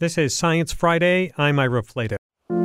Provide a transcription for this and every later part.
This is Science Friday. I'm Ira Flatow.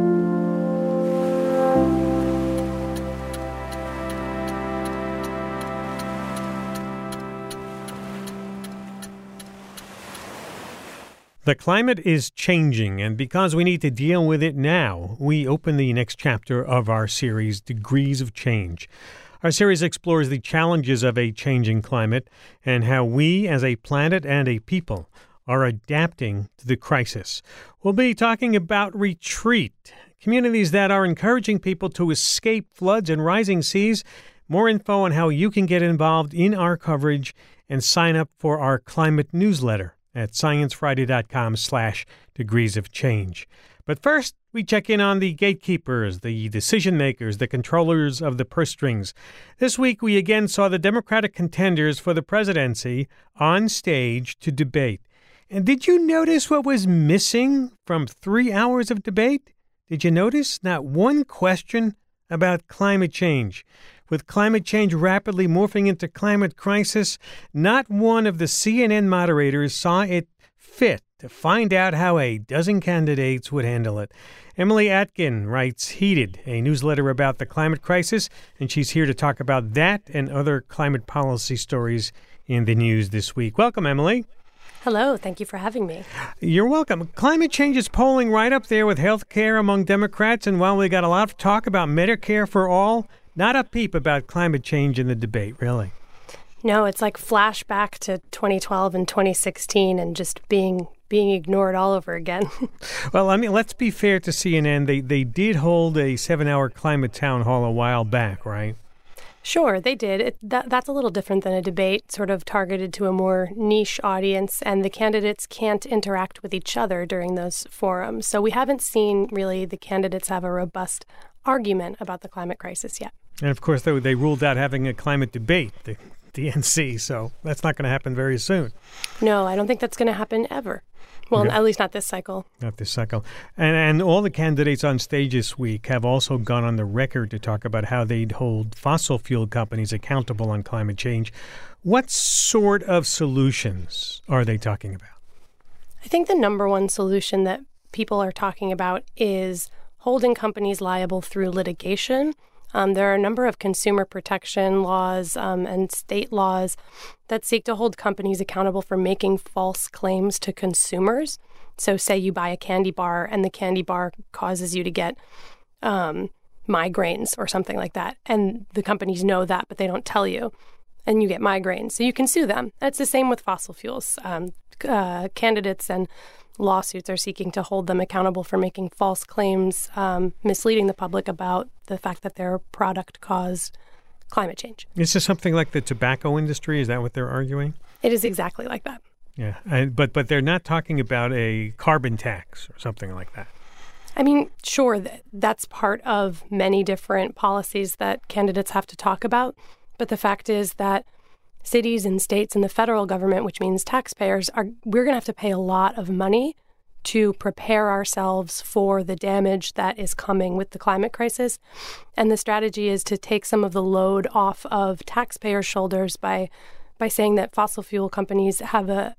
The climate is changing, and because we need to deal with it now, we open the next chapter of our series, Degrees of Change. Our series explores the challenges of a changing climate and how we, as a planet and a people, are adapting to the crisis. We'll be talking about Retreat, communities that are encouraging people to escape floods and rising seas. More info on how you can get involved in our coverage and sign up for our climate newsletter at sciencefriday.com/degrees of change. But first, we check in on the gatekeepers, the decision makers, the controllers of the purse strings. This week, we again saw the Democratic contenders for the presidency on stage to debate. And did you notice what was missing from 3 hours of debate? Did you notice? Not one question about climate change. With climate change rapidly morphing into climate crisis, not one of the CNN moderators saw it fit to find out how a dozen candidates would handle it. Emily Atkin writes Heated, a newsletter about the climate crisis, and she's here to talk about that and other climate policy stories in the news this week. Welcome, Emily. Hello. Thank you for having me. You're welcome. Climate change is polling right up there with health care among Democrats, and while we got a lot of talk about Medicare for all, not a peep about climate change in the debate, really. No, it's like flashback to 2012 and 2016 and just being ignored all over again. Well, I mean, let's be fair to CNN. They did hold a 7-hour climate town hall a while back, right? Sure, they did. That's a little different than a debate, sort of targeted to a more niche audience, and the candidates can't interact with each other during those forums. So we haven't seen, really, the candidates have a robust argument about the climate crisis yet. And, of course, they ruled out having a climate debate, the DNC, so that's not going to happen very soon. No, I don't think that's going to happen ever. Well, at least not this cycle. Not this cycle. And all the candidates on stage this week have also gone on the record to talk about how they'd hold fossil fuel companies accountable on climate change. What sort of solutions are they talking about? I think the number one solution that people are talking about is holding companies liable through litigation. There are a number of consumer protection laws and state laws that seek to hold companies accountable for making false claims to consumers. So say you buy a candy bar and the candy bar causes you to get migraines or something like that. And the companies know that, but they don't tell you. And you get migraines. So you can sue them. That's the same with fossil fuels. Candidates and lawsuits are seeking to hold them accountable for making false claims, misleading the public about the fact that their product caused climate change. Is this something like the tobacco industry? Is that what they're arguing? It is exactly like that. Yeah, but they're not talking about a carbon tax or something like that. I mean, sure, that's part of many different policies that candidates have to talk about. But the fact is that cities and states and the federal government, which means taxpayers, we're going to have to pay a lot of money to prepare ourselves for the damage that is coming with the climate crisis. And the strategy is to take some of the load off of taxpayers' shoulders by saying that fossil fuel companies have a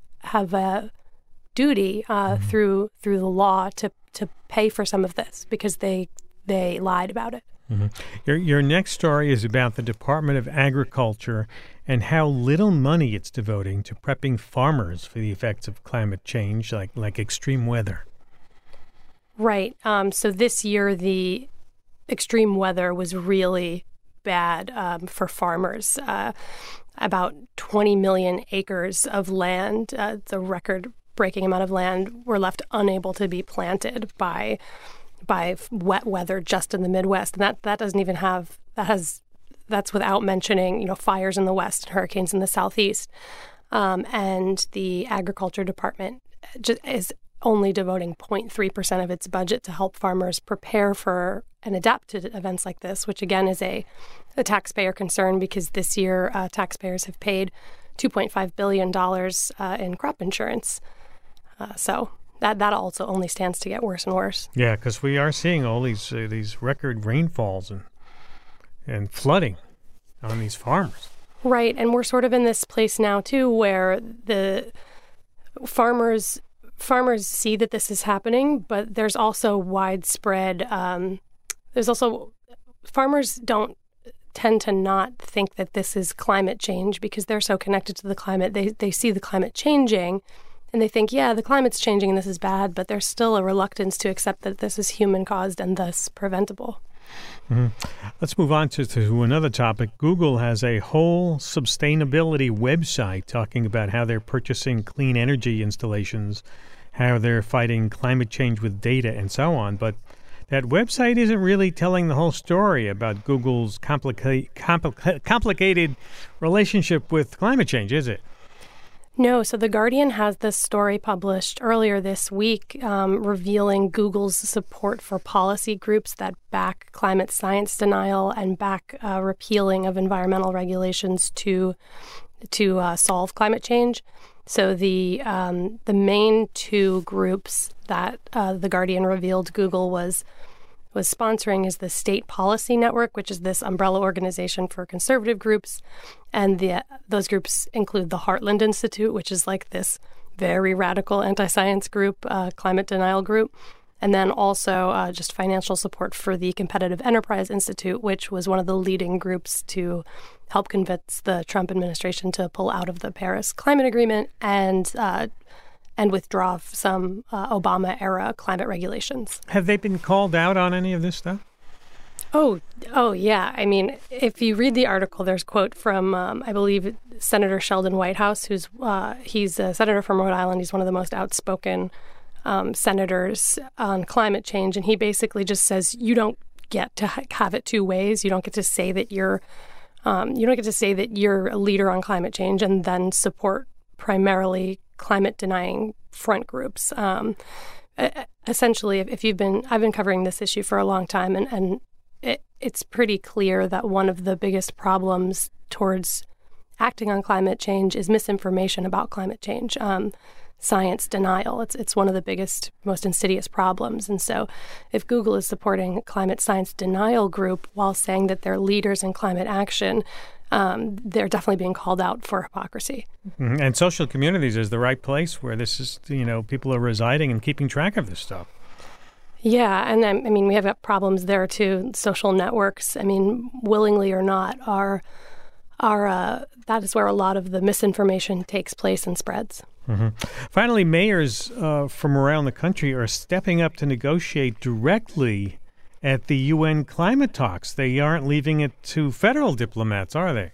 duty through the law to pay for some of this because they lied about it. Mm-hmm. Your next story is about the Department of Agriculture and how little money it's devoting to prepping farmers for the effects of climate change, like extreme weather. Right. So this year, the extreme weather was really bad for farmers. About 20 million acres of land, the record-breaking amount of land, were left unable to be planted by wet weather just in the Midwest. And that doesn't even have, that's without mentioning, fires in the West and hurricanes in the Southeast. And the Agriculture Department is only devoting 0.3% of its budget to help farmers prepare for and adapt to events like this, which again is a taxpayer concern because this year taxpayers have paid $2.5 billion in crop insurance. So that also only stands to get worse and worse. Yeah, because we are seeing all these record rainfalls and flooding on these farmers. Right, and we're sort of in this place now, too, where the farmers farmers see that this is happening, but there's also widespread, farmers don't tend to not think that this is climate change because they're so connected to the climate. They see the climate changing and they think, yeah, the climate's changing and this is bad, but there's still a reluctance to accept that this is human-caused and thus preventable. Mm-hmm. Let's move on to another topic. Google has a whole sustainability website talking about how they're purchasing clean energy installations, how they're fighting climate change with data, and so on. But that website isn't really telling the whole story about Google's complicated relationship with climate change, is it? No. So The Guardian has this story published earlier this week revealing Google's support for policy groups that back climate science denial and back repealing of environmental regulations to solve climate change. So the main two groups that The Guardian revealed Google was sponsoring is the State Policy Network, which is this umbrella organization for conservative groups. And those groups include the Heartland Institute, which is like this very radical anti-science group, climate denial group. And then also just financial support for the Competitive Enterprise Institute, which was one of the leading groups to help convince the Trump administration to pull out of the Paris Climate Agreement and withdraw some Obama-era climate regulations. Have they been called out on any of this stuff? Oh, yeah. I mean, if you read the article, there's a quote from, I believe, Senator Sheldon Whitehouse, he's a senator from Rhode Island. He's one of the most outspoken senators on climate change. And he basically just says, you don't get to have it two ways. You don't get to say that you're a leader on climate change and then support primarily climate-denying front groups. Essentially, I've been covering this issue for a long time, and it's pretty clear that one of the biggest problems towards acting on climate change is misinformation about climate change, science denial. It's one of the biggest, most insidious problems. And so if Google is supporting a climate science denial group while saying that they're leaders in climate action, they're definitely being called out for hypocrisy. Mm-hmm. And social communities is the right place where this is, people are residing and keeping track of this stuff. Yeah, and I mean, we have problems there too. Social networks, willingly or not, that is where a lot of the misinformation takes place and spreads. Mm-hmm. Finally, mayors from around the country are stepping up to negotiate directly at the UN climate talks. They aren't leaving it to federal diplomats, are they?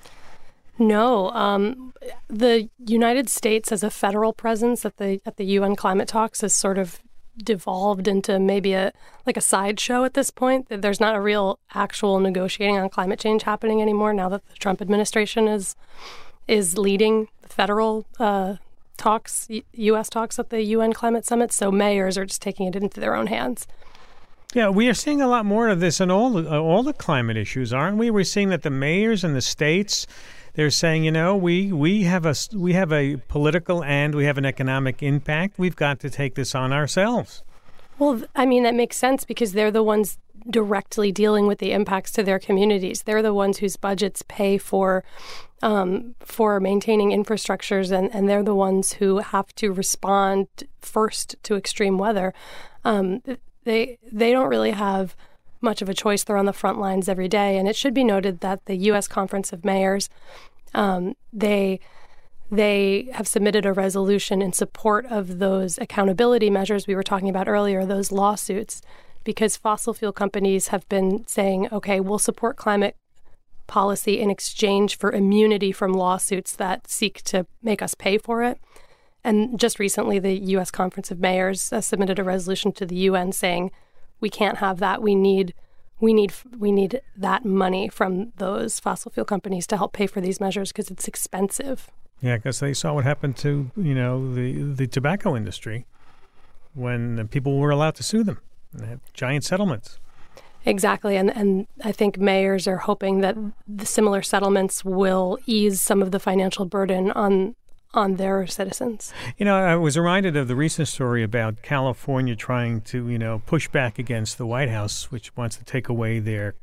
No. The United States as a federal presence at the UN climate talks has sort of devolved into maybe a sideshow at this point. There's not a real actual negotiating on climate change happening anymore now that the Trump administration is leading federal talks, U.S. talks at the UN climate summit. So mayors are just taking it into their own hands. Yeah, we are seeing a lot more of this in all the climate issues, aren't we? We're seeing that the mayors in the states, they're saying, we have a political and we have an economic impact. We've got to take this on ourselves. Well, that makes sense because they're the ones directly dealing with the impacts to their communities. They're the ones whose budgets pay for maintaining infrastructures, and they're the ones who have to respond first to extreme weather. They don't really have much of a choice. They're on the front lines every day. And it should be noted that the U.S. Conference of Mayors, they have submitted a resolution in support of those accountability measures we were talking about earlier, those lawsuits, because fossil fuel companies have been saying, okay, we'll support climate policy in exchange for immunity from lawsuits that seek to make us pay for it. And just recently, the U.S. Conference of Mayors submitted a resolution to the UN saying, we can't have that. We need that money from those fossil fuel companies to help pay for these measures because it's expensive. Yeah, because they saw what happened to, the tobacco industry when people were allowed to sue them. They had giant settlements. Exactly. And I think mayors are hoping that the similar settlements will ease some of the financial burden on their citizens. I was reminded of the recent story about California trying to, push back against the White House, which wants to take away their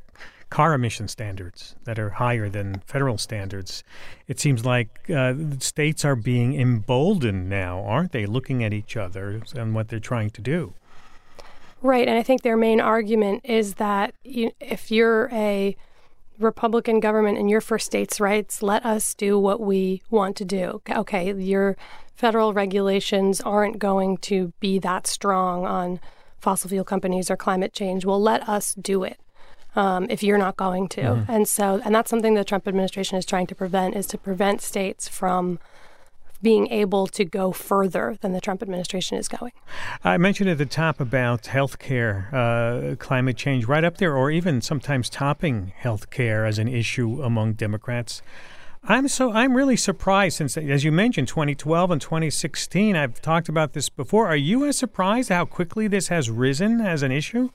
car emission standards that are higher than federal standards. It seems like states are being emboldened now, aren't they, looking at each other and what they're trying to do? Right. And I think their main argument is that if you're a Republican government and you're for states' rights, let us do what we want to do. Okay, your federal regulations aren't going to be that strong on fossil fuel companies or climate change. Well, let us do it if you're not going to. And that's something the Trump administration is trying to prevent, is to prevent states from being able to go further than the Trump administration is going. I mentioned at the top about healthcare, climate change, right up there, or even sometimes topping healthcare as an issue among Democrats. I'm really surprised since, as you mentioned, 2012 and 2016. I've talked about this before. Are you as surprised how quickly this has risen as an issue?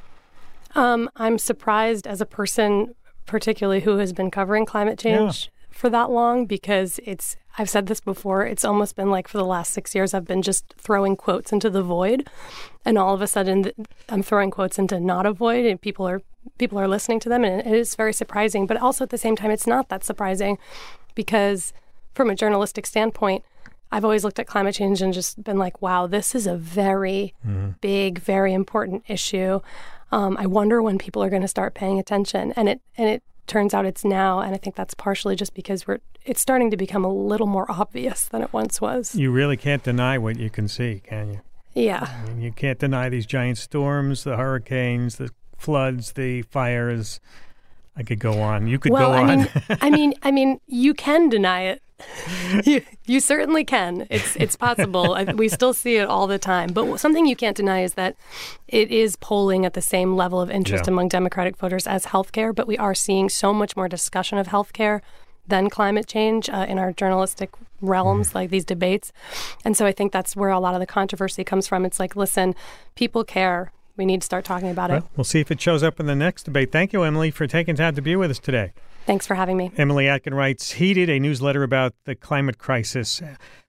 I'm surprised as a person, particularly who has been covering climate change for that long, because I've said this before, it's almost been like for the last 6 years, I've been just throwing quotes into the void. And all of a sudden, I'm throwing quotes into not a void, and people are listening to them. And it is very surprising. But also at the same time, it's not that surprising, because from a journalistic standpoint, I've always looked at climate change and just been like, wow, this is a very big, very important issue. I wonder when people are going to start paying attention. And it turns out it's now, and I think that's partially just because it's starting to become a little more obvious than it once was. You really can't deny what you can see, can you? Yeah. I mean, you can't deny these giant storms, the hurricanes, the floods, the fires. I could go on. You could go on. I mean, you can deny it. You certainly can. It's possible. We still see it all the time. But something you can't deny is that it is polling at the same level of interest among Democratic voters as healthcare. But we are seeing so much more discussion of healthcare than climate change in our journalistic realms, like these debates. And so I think that's where a lot of the controversy comes from. It's like, listen, people care. We need to start talking about it. We'll see if it shows up in the next debate. Thank you, Emily, for taking time to be with us today. Thanks for having me. Emily Atkin writes Heated, a newsletter about the climate crisis.